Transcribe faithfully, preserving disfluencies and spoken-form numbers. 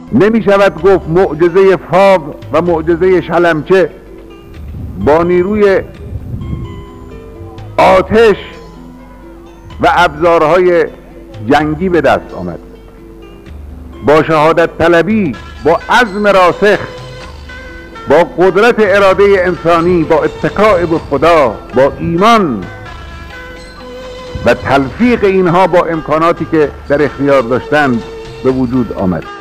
نمی شود گفت معجزه فاق و معجزه شلمچه با نیروی آتش و ابزارهای جنگی به دست آمد. با شهادت طلبی، با عزم راسخ، با قدرت اراده انسانی، با اتکاء به خدا، با ایمان و تلفیق اینها با امکاناتی که در اختیار داشتند به وجود آمد.